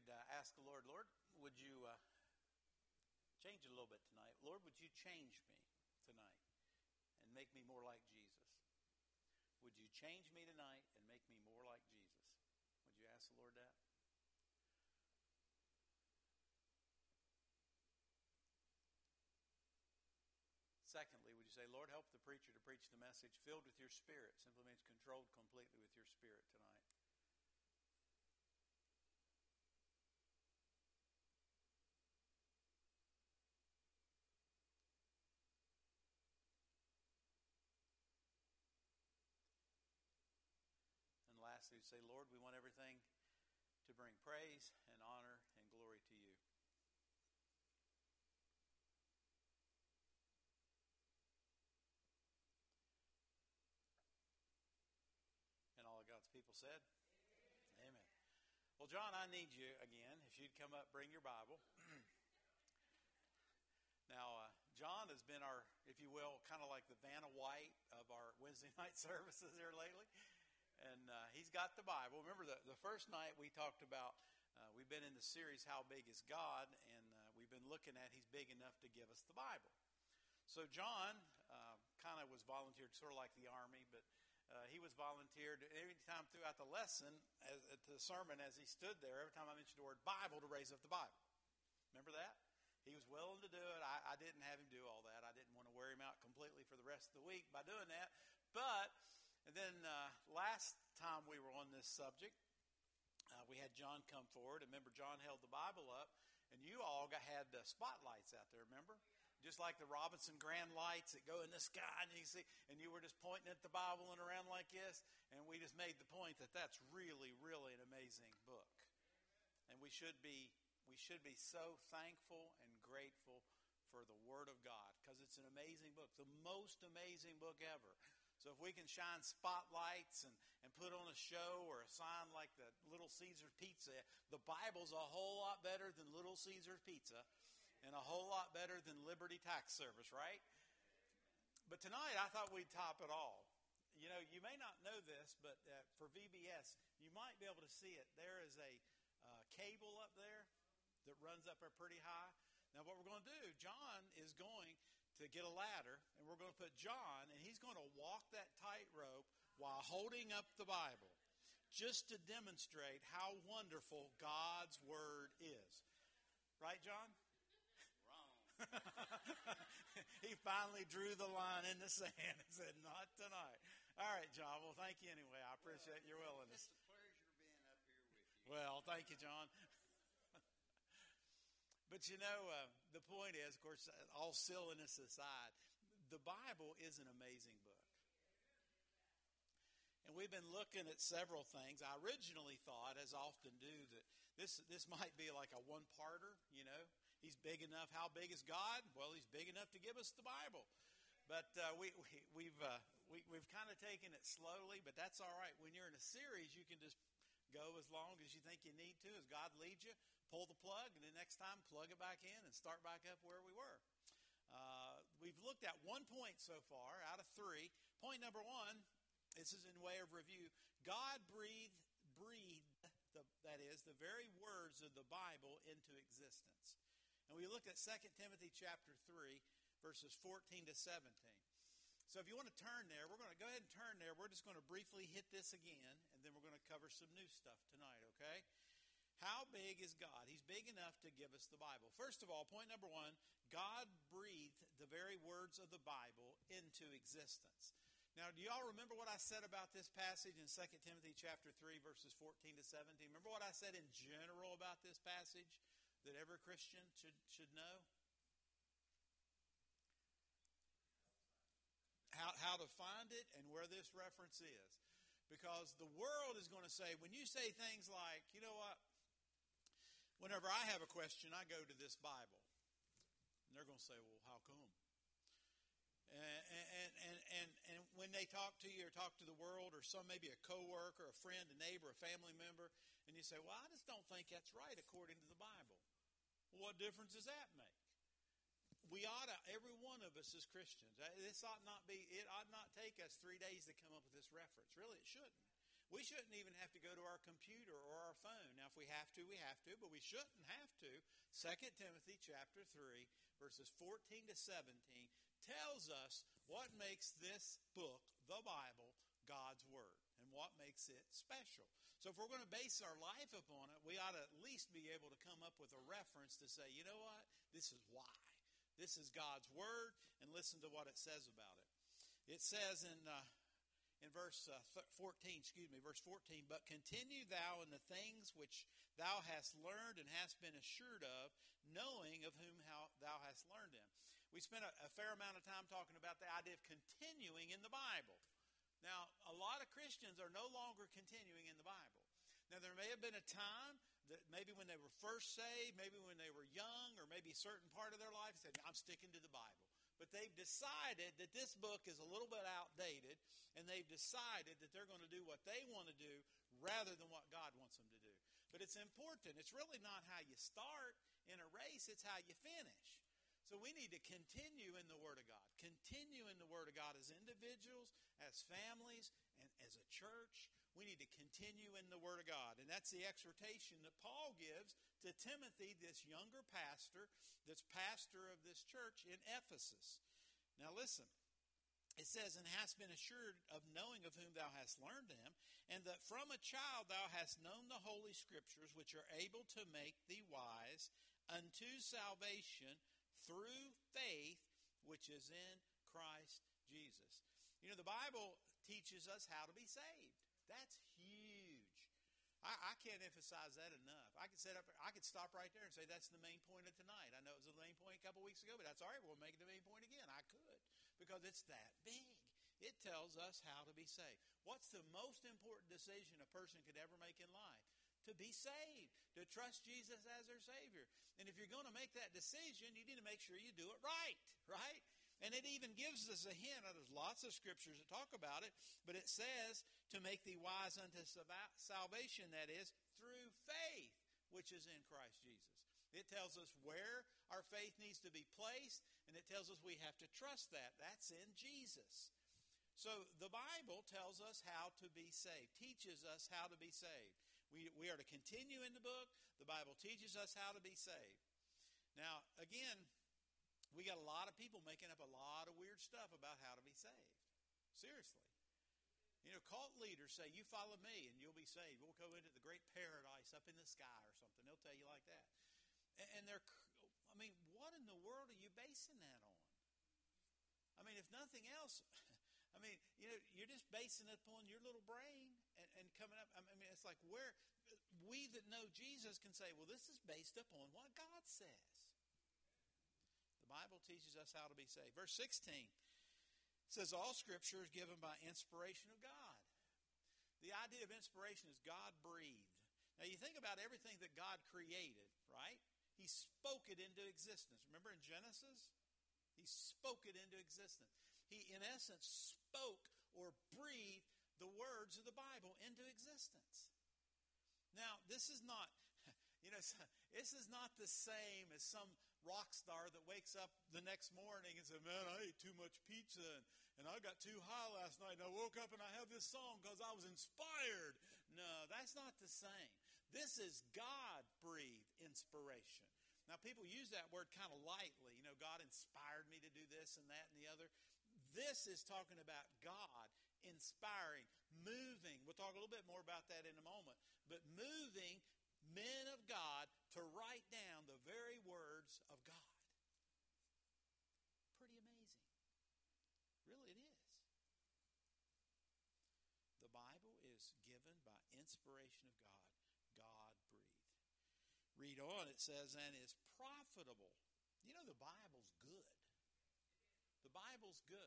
could ask the Lord, Lord, would you change it a little bit tonight? Lord, would you change me tonight and make me more like Jesus? Would you change me tonight and make me more like Jesus? Would you ask the Lord that? Secondly, would you say, Lord, help the preacher to preach the message filled with your Spirit? Simply means controlled completely with your Spirit tonight. And lastly, say, Lord, we want everything to bring praise and honor and glory to you. And all of God's people said, Amen. Well, John, I need you again. If you'd come up, bring your Bible. Now, John has been our, if you will, kind of like the Vanna White of our Wednesday night services here lately. And he's got the Bible. Remember, the first night we talked about, we've been in the series, How Big is God? And we've been looking at He's big enough to give us the Bible. So John kind of was volunteered, sort of like the Army, but he was volunteered every time throughout the lesson, at the sermon, as he stood there, every time I mentioned the word Bible, to raise up the Bible. Remember that? He was willing to do it. I didn't have him do all that. I didn't want to wear him out completely for the rest of the week by doing that. But and then last time we were on this subject, we had John come forward. And remember, John held the Bible up, and you all had spotlights out there, remember? Just like the Robinson Grand lights that go in the sky, and you see, and you were just pointing at the Bible and around like this, and we just made the point that that's really, really an amazing book. And we should be so thankful and grateful for the Word of God, because it's an amazing book, the most amazing book ever. So if we can shine spotlights and put on a show or a sign like the Little Caesars Pizza, the Bible's a whole lot better than Little Caesars Pizza and a whole lot better than Liberty Tax Service, right? But tonight I thought we'd top it all. You know, you may not know this, but for VBS, you might be able to see it. There is a cable up there that runs up there pretty high. Now what we're going to do, John is going to get a ladder, and we're going to put John, and he's going to walk that tightrope while holding up the Bible, just to demonstrate how wonderful God's Word is. Right, John? Wrong. He finally drew the line in the sand and said, not tonight. All right, John. Well, thank you anyway. I appreciate your willingness. It's a pleasure being up here with you. Well, thank you, John. But you know, the point is, of course, all silliness aside, the Bible is an amazing book. And we've been looking at several things. I originally thought, as I often do, that this might be like a one-parter, you know. He's big enough. How big is God? Well, He's big enough to give us the Bible. But we've kind of taken it slowly, but that's all right. When you're in a series, you can just go as long as you think you need to, as God leads you. Pull the plug, and then next time plug it back in and start back up where we were. We've looked at 1 point so far out of 3. Point number 1, this is in way of review. God breathed the very words of the Bible into existence. And we looked at 2 Timothy chapter 3, verses 14 to 17. So if you want to turn there, we're going to go ahead and turn there. We're just going to briefly hit this again, and then we're going to cover some new stuff tonight, okay? How big is God? He's big enough to give us the Bible. First of all, point number 1, God breathed the very words of the Bible into existence. Now, do you all remember what I said about this passage in 2 Timothy chapter 3, verses 14 to 17? Remember what I said in general about this passage that every Christian should know? How to find it and where this reference is. Because the world is going to say, when you say things like, you know what, whenever I have a question, I go to this Bible. And they're going to say, well, how come? And when they talk to you or talk to the world or maybe a coworker, a friend, a neighbor, a family member, and you say, well, I just don't think that's right according to the Bible. Well, what difference does that make? We ought to, every one of us as Christians, it ought not take us 3 days to come up with this reference. Really, it shouldn't. We shouldn't even have to go to our computer or our phone. Now, if we have to, we have to, but we shouldn't have to. 2 Timothy chapter 3, verses 14 to 17, tells us what makes this book, the Bible, God's Word, and what makes it special. So if we're going to base our life upon it, we ought to at least be able to come up with a reference to say, you know what, this is why. This is God's Word, and listen to what it says about it. It says in verse 14, but continue thou in the things which thou hast learned and hast been assured of, knowing of whom thou hast learned them. We spent a fair amount of time talking about the idea of continuing in the Bible. Now, a lot of Christians are no longer continuing in the Bible. Now, there may have been a time that maybe when they were first saved, maybe when they were young, or maybe a certain part of their life, said, I'm sticking to the Bible. But they've decided that this book is a little bit outdated, and they've decided that they're going to do what they want to do rather than what God wants them to do. But it's important. It's really not how you start in a race, it's how you finish. So we need to continue in the Word of God. Continue in the Word of God as individuals, as families, and as a church. We need to continue in the Word of God. And that's the exhortation that Paul gives to Timothy, this younger pastor, that's pastor of this church in Ephesus. Now listen, it says, and hast been assured of knowing of whom thou hast learned them, and that from a child thou hast known the Holy Scriptures, which are able to make thee wise unto salvation through faith, which is in Christ Jesus. You know, the Bible teaches us how to be saved. That's huge. I can't emphasize that enough. I could stop right there and say that's the main point of tonight. I know it was the main point a couple weeks ago, but that's all right. We'll make it the main point again. I could, because it's that big. It tells us how to be saved. What's the most important decision a person could ever make in life? To be saved, to trust Jesus as their Savior. And if you're going to make that decision, you need to make sure you do it right? And it even gives us a hint. There's lots of scriptures that talk about it, but it says to make thee wise unto salvation, that is, through faith, which is in Christ Jesus. It tells us where our faith needs to be placed, and it tells us we have to trust that. That's in Jesus. So the Bible tells us how to be saved, teaches us how to be saved. We are to continue in the book. The Bible teaches us how to be saved. Now, again, we got a lot of people making up a lot of weird stuff about how to be saved. Seriously. You know, cult leaders say, you follow me and you'll be saved. We'll go into the great paradise up in the sky or something. They'll tell you like that. And what in the world are you basing that on? I mean, if nothing else, you're just basing it upon your little brain and coming up. It's like where we that know Jesus can say, well, this is based upon what God says. The Bible teaches us how to be saved. Verse 16 says, all Scripture is given by inspiration of God. The idea of inspiration is God-breathed. Now, you think about everything that God created, right? He spoke it into existence. Remember in Genesis? He spoke it into existence. He, in essence, spoke or breathed the words of the Bible into existence. Now, this is not the same as some rock star that wakes up the next morning and says, man, I ate too much pizza and I got too high last night and I woke up and I have this song because I was inspired. No, that's not the same. This is God-breathed inspiration. Now, people use that word kind of lightly. You know, God inspired me to do this and that and the other. This is talking about God inspiring, moving. We'll talk a little bit more about that in a moment. But moving men of God to write down the very words of God. Pretty amazing. Really, it is. The Bible is given by inspiration of God. God-breathed. Read on, it says, and is profitable. You know, the Bible's good. The Bible's good.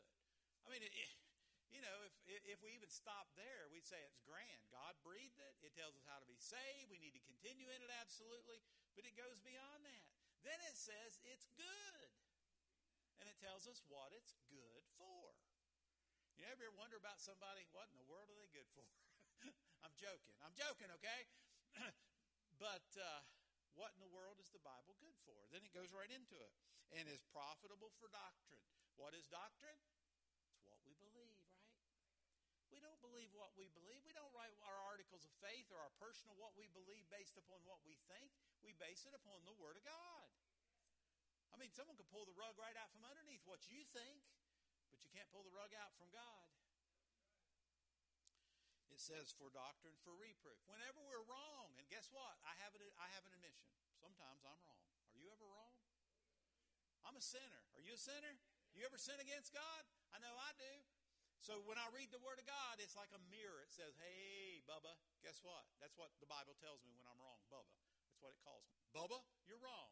If we even stop there, we'd say it's grand. God breathed it. It tells us how to be saved. We need to continue in it, absolutely. But it goes beyond that. Then it says it's good. And it tells us what it's good for. You ever wonder about somebody, what in the world are they good for? I'm joking, okay? But what in the world is the Bible good for? Then it goes right into it. And is profitable for doctrine. What is doctrine? It's what we believe, right? We don't believe what we believe. We don't write our articles of faith or our personal what we believe based upon what we think. We base it upon the Word of God. I mean, someone could pull the rug right out from underneath what you think, but you can't pull the rug out from God. It says for doctrine, for reproof. Whenever we're wrong, and guess what? I have an admission. Sometimes I'm wrong. Are you ever wrong? I'm a sinner. Are you a sinner? You ever sin against God? I know I do. So when I read the Word of God, it's like a mirror. It says, hey, Bubba, guess what? That's what the Bible tells me when I'm wrong. Bubba. That's what it calls me. Bubba, you're wrong.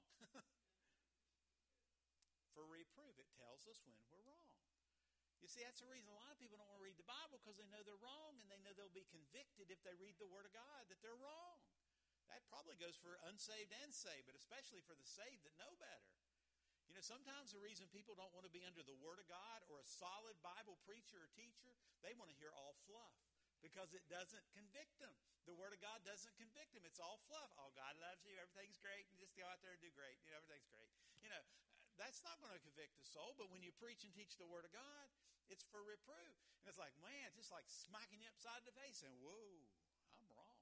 For reproof, it tells us when we're wrong. You see, that's the reason a lot of people don't want to read the Bible, because they know they're wrong, and they know they'll be convicted if they read the Word of God that they're wrong. That probably goes for unsaved and saved, but especially for the saved that know better. You know, sometimes the reason people don't want to be under the Word of God or a solid Bible preacher or teacher, they want to hear all fluff because it doesn't convict them. The Word of God doesn't convict them. It's all fluff. Oh, God loves you. Everything's great. And just go out there and do great. You know, everything's great. You know, that's not going to convict the soul. But when you preach and teach the Word of God, it's for reproof. And it's like, man, it's just like smacking you upside the face and, whoa, I'm wrong.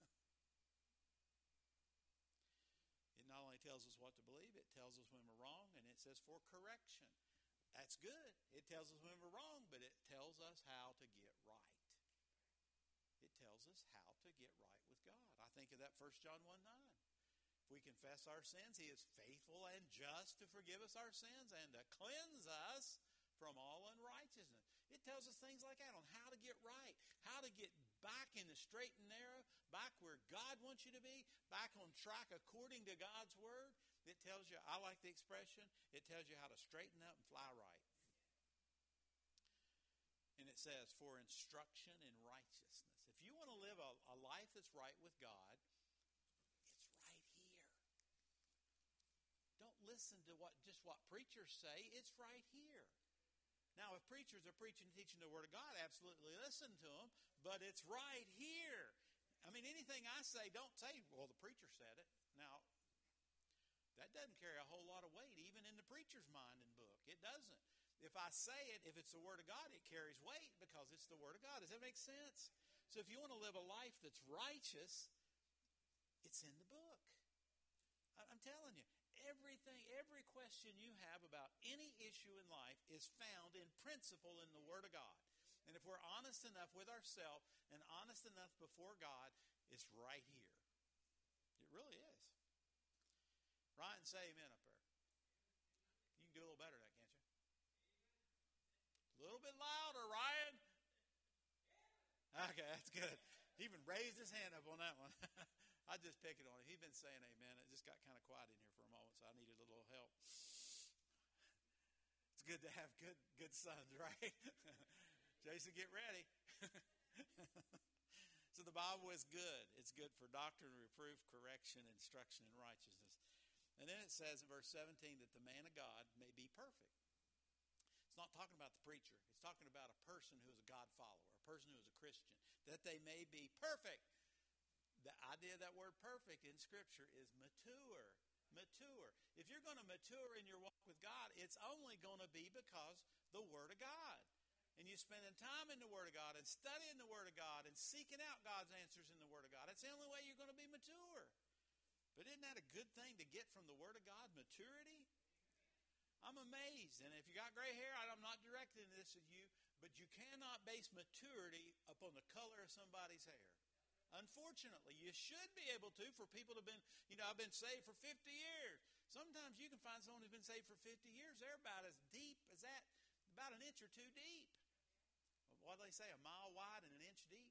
It not only tells us what to believe, it tells us when we're wrong, and it says for correction. That's good. It tells us when we're wrong, but it tells us how to get right. It tells us how to get right with God. I think of that 1 John 1:9. If we confess our sins, He is faithful and just to forgive us our sins and to cleanse us from all unrighteousness. It tells us things like that on how to get right, how to get back in the straight and narrow, back where God wants you to be, back on track according to God's Word. It tells you, I like the expression, it tells you how to straighten up and fly right. And it says, for instruction in righteousness. If you want to live a life that's right with God, it's right here. Don't listen to what preachers say. It's right here. Now, if preachers are preaching and teaching the Word of God, absolutely listen to them, but it's right here. I mean, anything I say, don't say, well, the preacher said it. Now, that doesn't carry a whole lot of weight, even in the preacher's mind and book. It doesn't. If I say it, if it's the Word of God, it carries weight because it's the Word of God. Does that make sense? So if you want to live a life that's righteous, it's in the book. I'm telling you, every question you have about any issue in life is found in principle in the Word of God. And if we're honest enough with ourselves and honest enough before God, it's right here. It really is. Ryan, say amen up there. You can do a little better than that, can't you? A little bit louder, Ryan. Okay, that's good. He even raised his hand up on that one. I just pick it on him. He's been saying amen. It just got kind of quiet in here for a moment, so I needed a little help. It's good to have good sons, right? Jason, get ready. So the Bible is good. It's good for doctrine, reproof, correction, instruction in righteousness. And then it says in verse 17 that the man of God may be perfect. It's not talking about the preacher. It's talking about a person who is a God follower, a person who is a Christian, that they may be perfect. The idea of that word perfect in Scripture is mature. Mature. If you're going to mature in your walk with God, it's only going to be because the Word of God. And you spending time in the Word of God and studying the Word of God and seeking out God's answers in the Word of God. That's the only way you're going to be mature. But isn't that a good thing to get from the Word of God, maturity? I'm amazed. And if you got gray hair, I'm not directing this at you, but you cannot base maturity upon the color of somebody's hair. Unfortunately, you should be able to for people who have been, I've been saved for 50 years. Sometimes you can find someone who's been saved for 50 years. They're about as deep as that, about an inch or two deep. What do they say, a mile wide and an inch deep?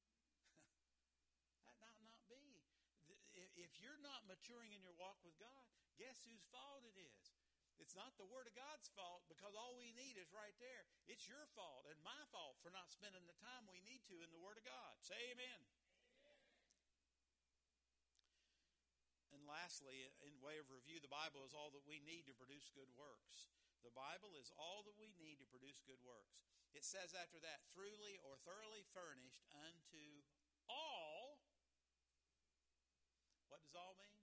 That might not be. If you're not maturing in your walk with God, guess whose fault it is? It's not the Word of God's fault, because all we need is right there. It's your fault and my fault for not spending the time we need to in the Word of God. Say amen. And lastly, in way of review, the Bible is all that we need to produce good works. The Bible is all that we need to produce good works. It says after that, truly or thoroughly furnished unto all. What does all mean?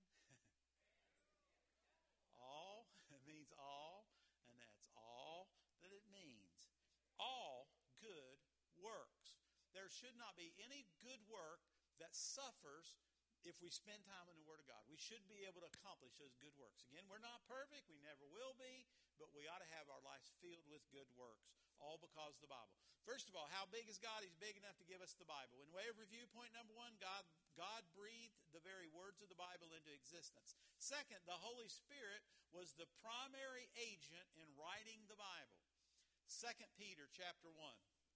All. It means all, and that's all that it means. All good works. should not be any good work that suffers if we spend time in the Word of God. We should be able to accomplish those good works. Again, we're not perfect. We never will be. But we ought to have our lives filled with good works, all because of the Bible. First of all, how big is God? He's big enough to give us the Bible. In way of review, point number one, God breathed the very words of the Bible into existence. Second, the Holy Spirit was the primary agent in writing the Bible. 2 Peter chapter 1. 2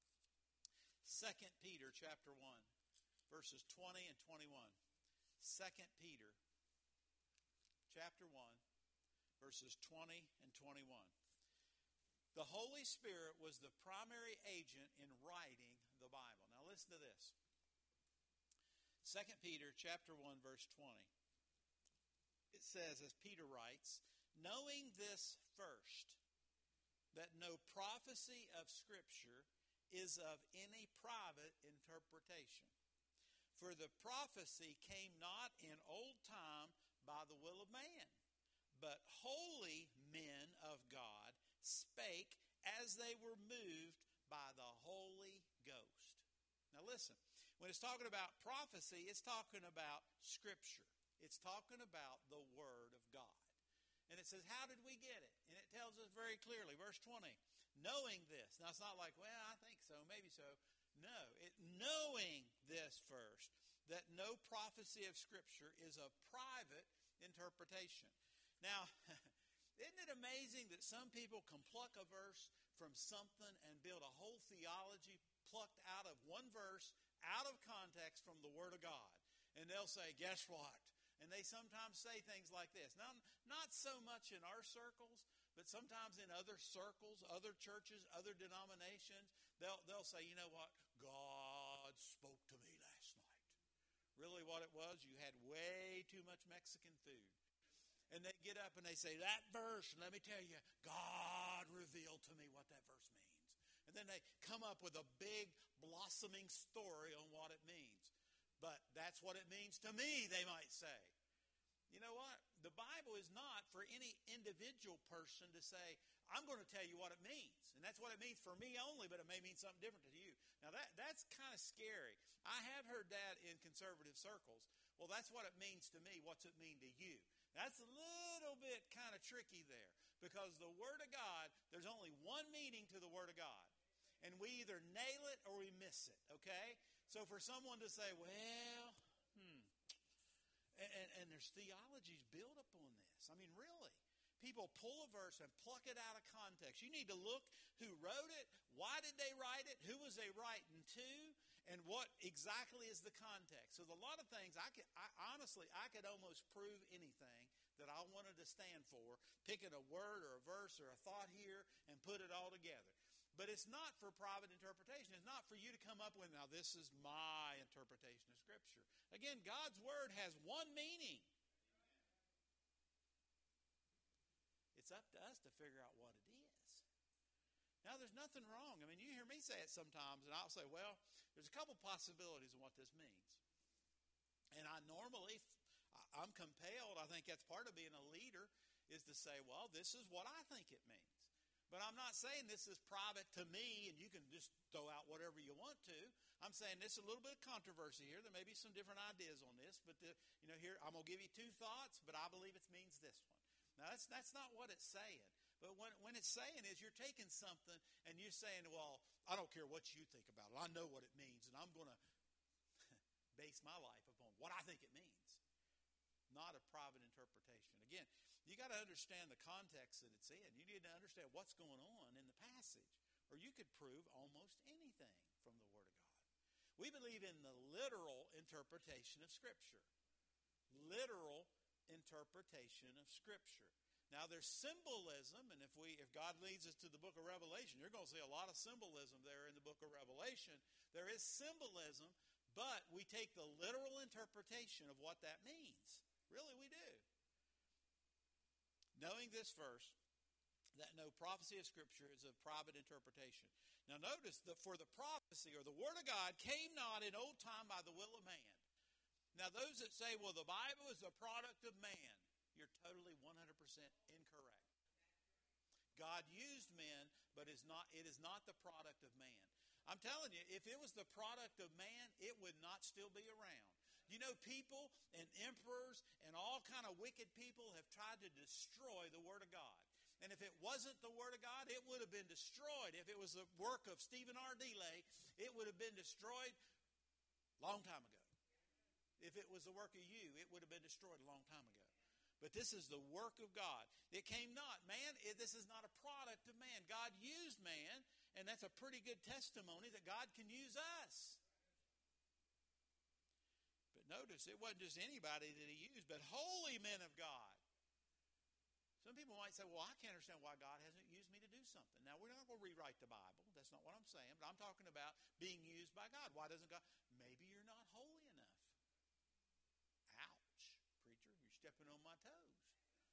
Peter chapter 1, verses 20 and 21. 2 Peter chapter 1, verses 20 and 21. The Holy Spirit was the primary agent in writing the Bible. Now listen to this. 2 Peter chapter 1, verse 20. It says, as Peter writes, knowing this first, that no prophecy of Scripture is of any private interpretation. For the prophecy came not in old time by the will of man, but holy men of God spake as they were moved by the Holy Ghost. Now listen, when it's talking about prophecy, it's talking about Scripture. It's talking about the Word of God. And it says, how did we get it? And it tells us very clearly, verse 20, knowing this. Now it's not like, well, I think so, maybe so. No, knowing this first, that no prophecy of Scripture is a private interpretation. Now, isn't it amazing that some people can pluck a verse from something and build a whole theology plucked out of one verse, out of context from the Word of God? And they'll say, guess what? And they sometimes say things like this. Now, not so much in our circles, but sometimes in other circles, other churches, other denominations, they'll say, you know what? God spoke to me last night. Really what it was, you had way too much Mexican food. And they get up and they say, that verse, let me tell you, God revealed to me what that verse means. And then they come up with a big blossoming story on what it means. But that's what it means to me, they might say. You know what? The Bible is not for any individual person to say, I'm going to tell you what it means. And that's what it means for me only, but it may mean something different to you. Now, that's kind of scary. I have heard that in conservative circles. Well, that's what it means to me. What's it mean to you? That's a little bit kind of tricky there, because the Word of God, there's only one meaning to the Word of God. And we either nail it or we miss it, okay? So for someone to say, well, and there's theologies built upon this. I mean, really. People pull a verse and pluck it out of context. You need to look who wrote it, why did they write it, who was they writing to, and what exactly is the context. So a lot of things, I could almost prove anything that I wanted to stand for, picking a word or a verse or a thought here and put it all together. But it's not for private interpretation. It's not for you to come up with, now this is my interpretation of Scripture. Again, God's Word has one meaning. It's up to us to figure out what it is. Now, there's nothing wrong. I mean, you hear me say it sometimes, and I'll say, well, there's a couple possibilities of what this means. And I'm compelled, I think that's part of being a leader, is to say, well, this is what I think it means. But I'm not saying this is private to me and you can just throw out whatever you want to. I'm saying there's a little bit of controversy here. There may be some different ideas on this, but here I'm going to give you two thoughts, but I believe it means this one. Now, that's not what it's saying. But when it's saying is you're taking something and you're saying, well, I don't care what you think about it. I know what it means, and I'm going to base my life upon what I think it means, not a private interpretation. Again, you got to understand the context that it's in. You need to understand what's going on in the passage, or you could prove almost anything from the Word of God. We believe in the literal interpretation of Scripture. Literal interpretation of Scripture. Now, there's symbolism, and if God leads us to the book of Revelation, you're going to see a lot of symbolism there in the book of Revelation. There is symbolism, but we take the literal interpretation of what that means. Really, we do. Knowing this first, that no prophecy of Scripture is a private interpretation. Now, notice that for the prophecy or the Word of God came not in old time by the will of man. Now, those that say, well, the Bible is a product of man, you're totally 100% incorrect. God used men, but it is not the product of man. I'm telling you, if it was the product of man, it would not still be around. You know, people and emperors and all kind of wicked people have tried to destroy the Word of God. And if it wasn't the Word of God, it would have been destroyed. If it was the work of Stephen R. DeLay, it would have been destroyed a long time ago. If it was the work of you, it would have been destroyed a long time ago. But this is the work of God. It came not. Man, this is not a product of man. God used man, and that's a pretty good testimony that God can use us. But notice, it wasn't just anybody that he used, but holy men of God. Some people might say, well, I can't understand why God hasn't used me to do something. Now, we're not going to rewrite the Bible. That's not what I'm saying. But I'm talking about being used by God. Why doesn't God? Maybe you're not holy enough. Ouch, preacher. You're stepping on my toes.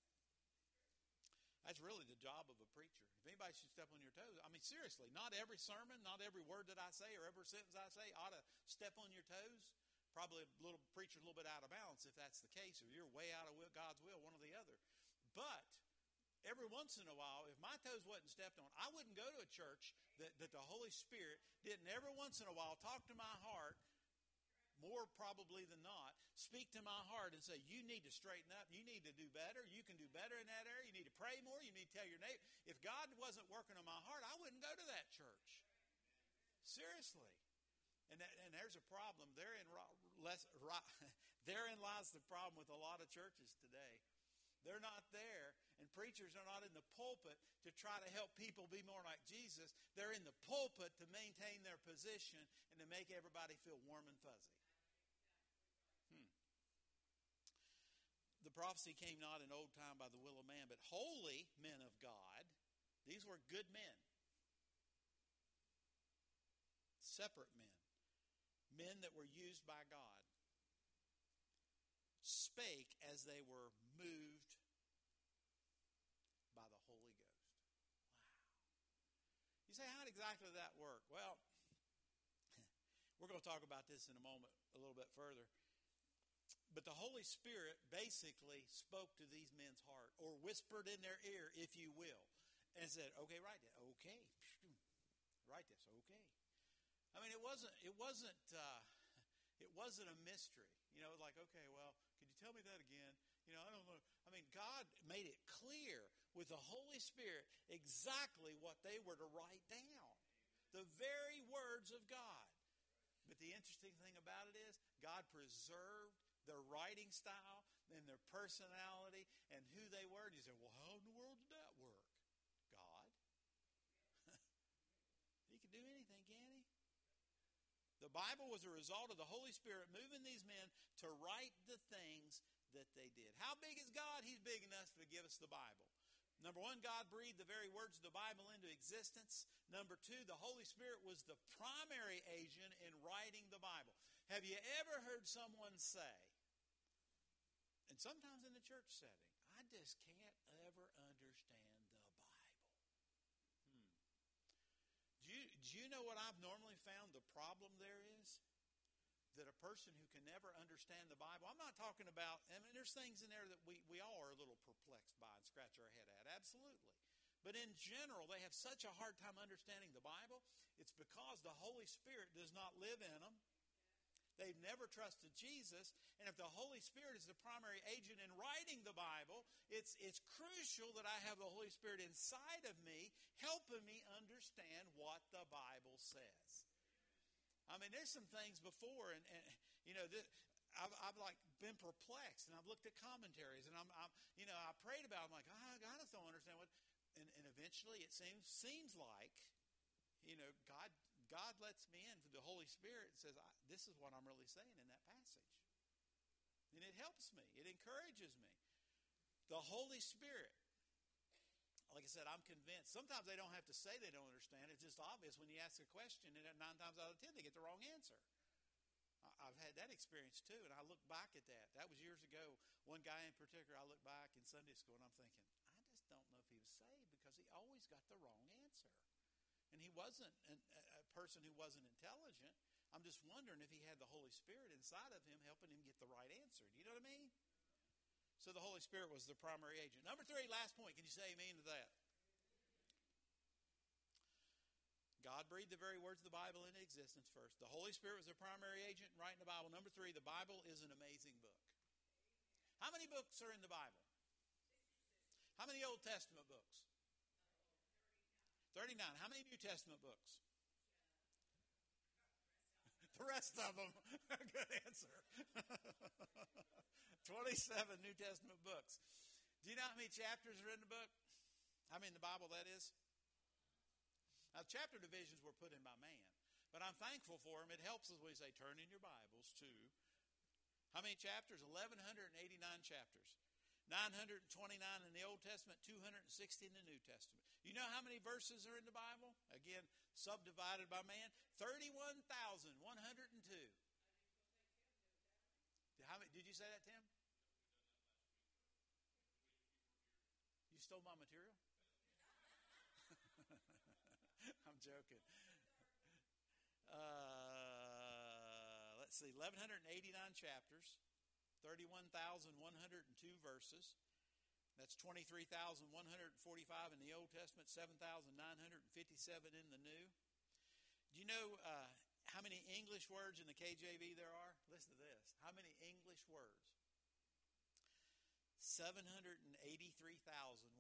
That's really the job of a preacher. If anybody should step on your toes, I mean, seriously, not every sermon, not every word that I say or every sentence I say ought to step on your toes. Probably a little preacher a little bit out of balance if that's the case, or you're way out of God's will, one or the other. But every once in a while, if my toes wasn't stepped on, I wouldn't go to a church that the Holy Spirit didn't every once in a while talk to my heart, more probably than not, speak to my heart and say, you need to straighten up, you need to do better, you can do better in that area, you need to pray more, you need to tell your neighbor. If God wasn't working on my heart, I wouldn't go to that church. Seriously. And there's a problem. Therein lies the problem with a lot of churches today. They're not there, and preachers are not in the pulpit to try to help people be more like Jesus. They're in the pulpit to maintain their position and to make everybody feel warm and fuzzy. The prophecy came not in old time by the will of man, but holy men of God. These were good men. Separate men. Men that were used by God, spake as they were moved by the Holy Ghost. Wow. You say, how exactly did that work? Well, we're going to talk about this in a moment a little bit further. But the Holy Spirit basically spoke to these men's heart, or whispered in their ear, if you will, and said, okay, write that. Okay. Write this. Okay. I mean, it wasn't a mystery. You know, like, okay, well, could you tell me that again? You know, I don't know. I mean, God made it clear with the Holy Spirit exactly what they were to write down. The very words of God. But the interesting thing about it is, God preserved their writing style and their personality and who they were. And you say, well, how in the world did that work? God. He can do anything, can't he? The Bible was a result of the Holy Spirit moving these men to write the things that they did. How big is God? He's big enough to give us the Bible. Number one, God breathed the very words of the Bible into existence. Number two, the Holy Spirit was the primary agent in writing the Bible. Have you ever heard someone say, and sometimes in the church setting, I just can't ever understand the Bible. Do you know what I've normally found the problem there is? That a person who can never understand the Bible, I'm not talking about, I mean, there's things in there that we all are a little perplexed by and scratch our head at, absolutely. But in general, they have such a hard time understanding the Bible. It's because the Holy Spirit does not live in them. They've never trusted Jesus. And if the Holy Spirit is the primary agent in writing the Bible, it's crucial that I have the Holy Spirit inside of me, helping me understand what the Bible says. I mean, there's some things before, and you know, I've like been perplexed, and I've looked at commentaries, and I'm you know, I prayed about it. I'm like, oh, I just don't understand what, and eventually it seems like, you know, God lets me in through the Holy Spirit and says, this is what I'm really saying in that passage. And it helps me. It encourages me. The Holy Spirit, like I said, I'm convinced. Sometimes they don't have to say they don't understand. It's just obvious when you ask a question, and 9 times out of 10, they get the wrong answer. I've had that experience too, and I look back at that. That was years ago. One guy in particular, I look back in Sunday school, and I'm thinking, I just don't know if he was saved because he always got the wrong answer. And he wasn't a person who wasn't intelligent. I'm just wondering if he had the Holy Spirit inside of him helping him get the right answer. Do you know what I mean? So the Holy Spirit was the primary agent. Number 3, last point. Can you say amen to that? God breathed the very words of the Bible into existence first. The Holy Spirit was the primary agent in writing the Bible. Number 3, the Bible is an amazing book. How many books are in the Bible? How many Old Testament books? 39. How many New Testament books? The rest of them. Good answer. 27 New Testament books. Do you know how many chapters are in the book? I mean, the Bible, that is. Now, chapter divisions were put in by man, but I'm thankful for them. It helps us when we say, turn in your Bibles to, how many chapters? 1,189 chapters. 929 in the Old Testament, 260 in the New Testament. You know how many verses are in the Bible? Again, subdivided by man. 31,102. Did you say that, Tim? You stole my material? I'm joking. Let's see, 1,189 chapters. 31,102 verses. That's 23,145 in the Old Testament, 7,957 in the New. Do you know how many English words in the KJV there are? Listen to this. How many English words? 783,137.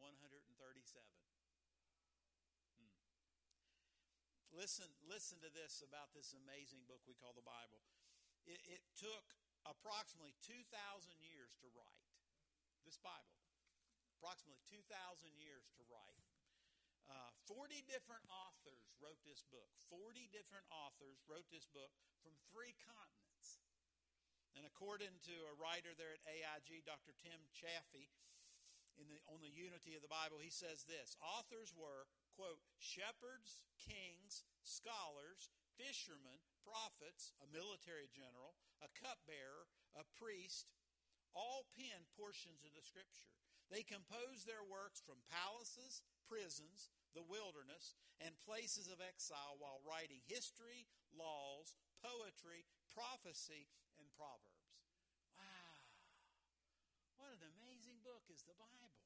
Listen to this about this amazing book we call the Bible. It took approximately 2,000 years to write. This Bible. Approximately 2,000 years to write. 40 different authors wrote this book. 40 different authors wrote this book from 3 continents. And according to a writer there at AIG, Dr. Tim Chaffee, on the unity of the Bible, he says this: authors were, quote, shepherds, kings, scholars, fishermen, prophets, a military general, a cupbearer, a priest, all penned portions of the Scripture. They composed their works from palaces, prisons, the wilderness, and places of exile while writing history, laws, poetry, prophecy, and proverbs. Wow. What an amazing book is the Bible.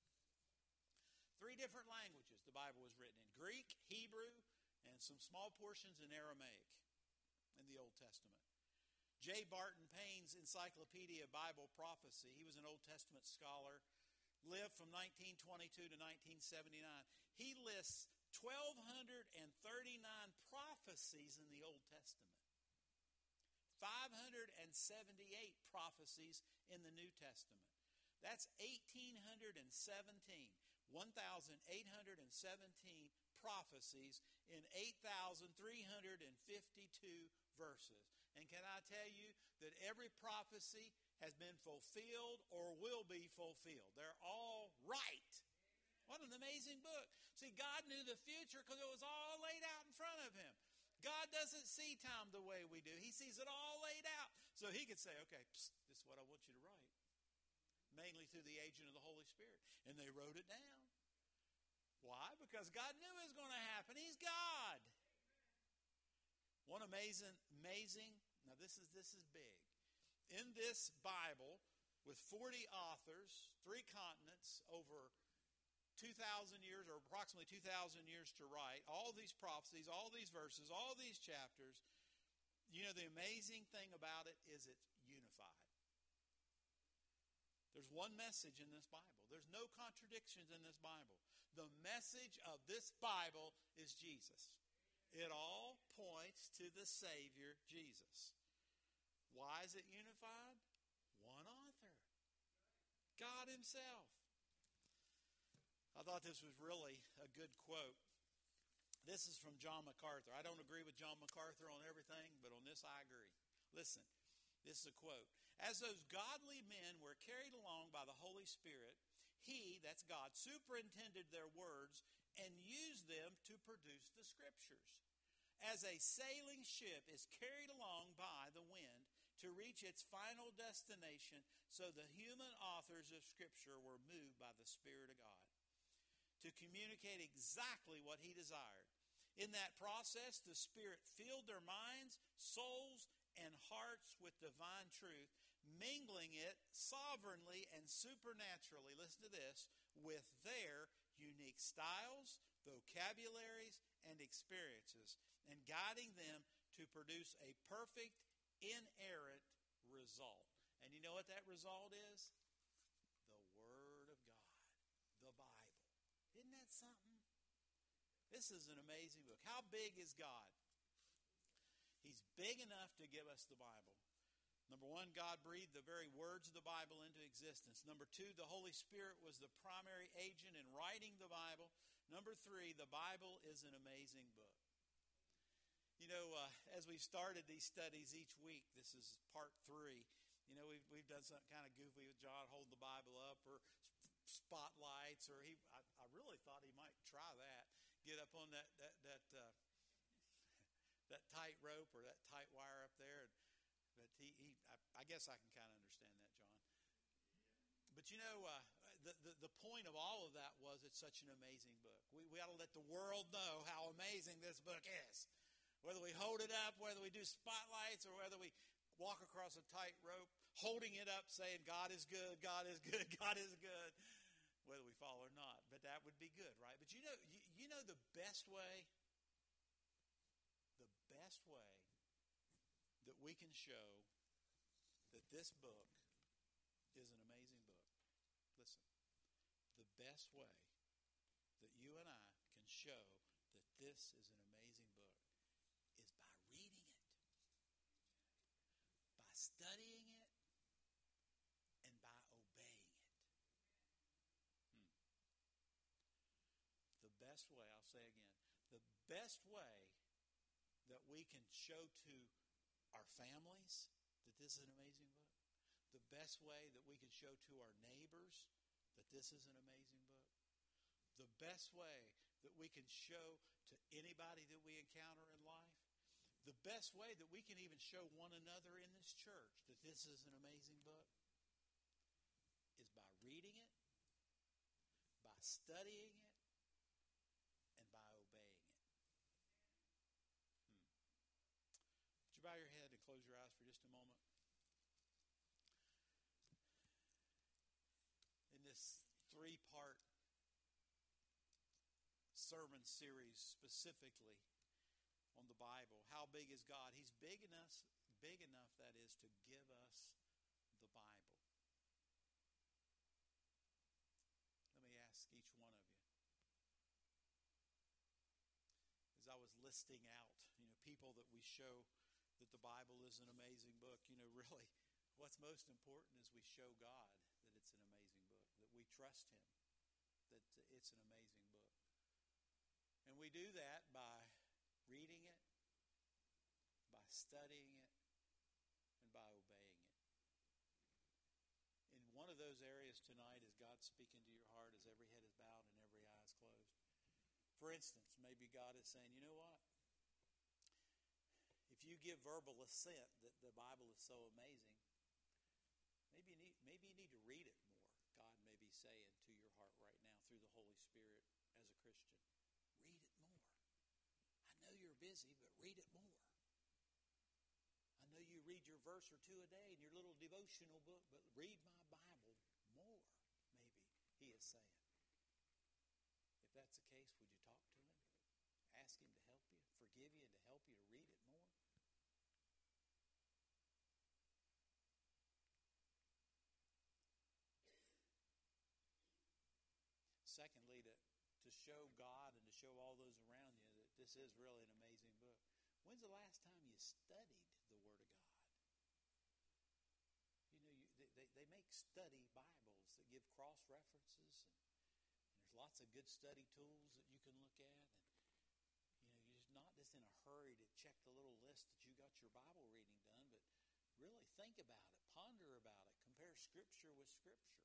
3 different languages the Bible was written in: Greek, Hebrew, and some small portions in Aramaic in the Old Testament. J. Barton Payne's Encyclopedia of Bible Prophecy, he was an Old Testament scholar, lived from 1922 to 1979. He lists 1,239 prophecies in the Old Testament, 578 prophecies in the New Testament. That's 1,817 prophecies in 8,352 verses. And can I tell you that every prophecy has been fulfilled or will be fulfilled? They're all right. What an amazing book. See, God knew the future because it was all laid out in front of him. God doesn't see time the way we do. He sees it all laid out. So he could say, okay, this is what I want you to write. Mainly through the agent of the Holy Spirit. And they wrote it down. Why? Because God knew it was going to happen. He's God. One amazing, now this is big. In this Bible, with 40 authors, 3 continents, over 2,000 years, or approximately 2,000 years to write, all these prophecies, all these verses, all these chapters, you know, the amazing thing about it is it's unified. There's one message in this Bible. There's no contradictions in this Bible. The message of this Bible is Jesus. It all points to the Savior, Jesus. Why is it unified? One author. God himself. I thought this was really a good quote. This is from John MacArthur. I don't agree with John MacArthur on everything, but on this I agree. Listen, this is a quote. As those godly men were carried along by the Holy Spirit, he, that's God, superintended their words and used them to produce the Scriptures. As a sailing ship is carried along by the wind to reach its final destination, so the human authors of Scripture were moved by the Spirit of God to communicate exactly what he desired. In that process, the Spirit filled their minds, souls, and hearts with divine truth, mingling it sovereignly and supernaturally, listen to this, with their unique styles, vocabularies, and experiences, and guiding them to produce a perfect, inerrant result. And you know what that result is? The Word of God, the Bible. Isn't that something? This is an amazing book. How big is God? He's big enough to give us the Bible. Number one, God breathed the very words of the Bible into existence. Number two, the Holy Spirit was the primary agent in writing the Bible. Number three, the Bible is an amazing book. You know, as we've started these studies each week, this is part 3. You know, we've done something kind of goofy with John holding the Bible up, or spotlights, or I really thought he might try that. Get up on that tight rope or that tight wire up there. But I guess I can kind of understand that, John. But you know, the point of all of that was it's such an amazing book. We ought to let the world know how amazing this book is. Whether we hold it up, whether we do spotlights, or whether we walk across a tight rope, holding it up, saying, God is good, God is good, God is good, whether we fall or not. But that would be good, right? But you know the best way that we can show that this book is an amazing book. Listen, the best way that you and I can show that this is an amazing book is by reading it, by studying it, and by obeying it. The best way, I'll say again, the best way that we can show to our families that this is an amazing book, the best way that we can show to our neighbors that this is an amazing book, the best way that we can show to anybody that we encounter in life, the best way that we can even show one another in this church that this is an amazing book is by reading it, by studying it, and by obeying it. Would you bow your head and close your eyes for just a moment? In this 3-part sermon series specifically on the Bible, how big is God? He's big enough, that is, to give us the Bible. Let me ask each one of you. As I was listing out, people that we show that the Bible is an amazing book, really, what's most important is we show God that it's an amazing book, that we trust Him, that it's an amazing book. And we do that by reading it, by studying it, and by obeying it. In one of those areas tonight, is God speaking to your heart as every head is bowed and every eye is closed? For instance, maybe God is saying, you know what? If you give verbal assent that the Bible is so amazing, maybe you need to read it more. God may be saying to your heart right now through the Holy Spirit as a Christian. Read it more. I know you're busy, but read it more. I know you read your verse or two a day in your little devotional book, but read my Bible more, maybe He is saying. If that's the case, would you talk to Him? Ask Him to help you, forgive you, and to help you to read it more? Secondly, to show God and to show all those around you that this is really an amazing book. When's the last time you studied the Word of God? They make study Bibles that give cross-references, and there's lots of good study tools that you can look at. And you're not just in a hurry to check the little list that you got your Bible reading done, but really think about it, ponder about it, compare Scripture with Scripture.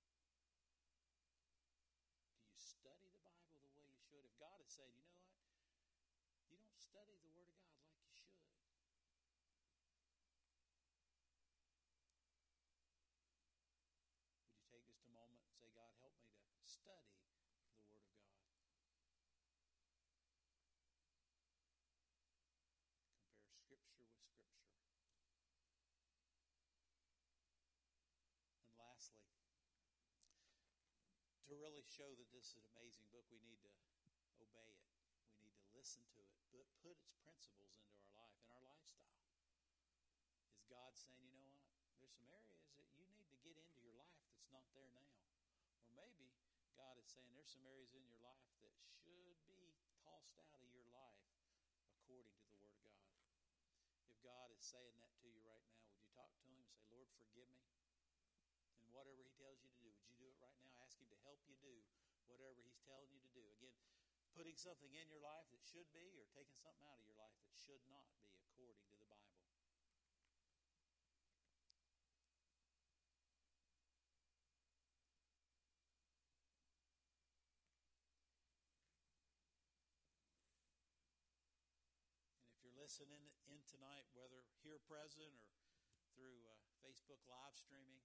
Study the Bible the way you should. If God is saying, you know what? You don't study the Word of God like you should. Would you take just a moment and say, God, help me to study the Word of God? Compare Scripture with Scripture. really show that this is an amazing book, we need to obey it. We need to listen to it, but put its principles into our life and our lifestyle. Is God saying, you know what? There's some areas that you need to get into your life that's not there now. Or maybe God is saying there's some areas in your life that should be tossed out of your life according to the Word of God. If God is saying that to you right now, would you talk to Him and say, Lord, forgive me? And whatever He tells you to do, would you do it right now? Ask Him to help you do whatever He's telling you to do. Again, putting something in your life that should be, or taking something out of your life that should not be according to the Bible. And if you're listening in tonight, whether here present or through Facebook live streaming,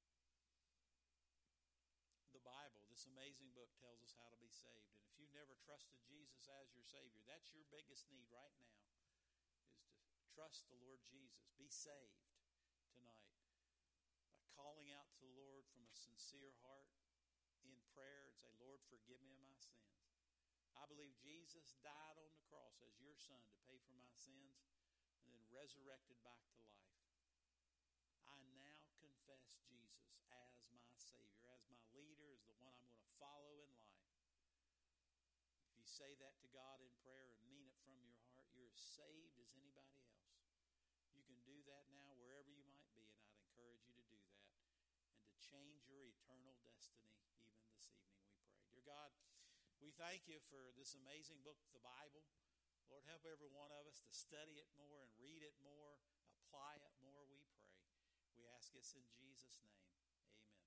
the Bible, this amazing book, tells us how to be saved. And if you've never trusted Jesus as your Savior, that's your biggest need right now, is to trust the Lord Jesus. Be saved tonight by calling out to the Lord from a sincere heart in prayer and say, Lord, forgive me of my sins. I believe Jesus died on the cross as your Son to pay for my sins and then resurrected back to life. I now confess Jesus as my Savior, as my leader, as the one I'm going to follow in life. If you say that to God in prayer and mean it from your heart, you're as saved as anybody else. You can do that now wherever you might be, and I'd encourage you to do that and to change your eternal destiny even this evening, we pray. Dear God, we thank you for this amazing book, the Bible. Lord, help every one of us to study it more and read it more, apply it more, we pray. We ask this in Jesus' name.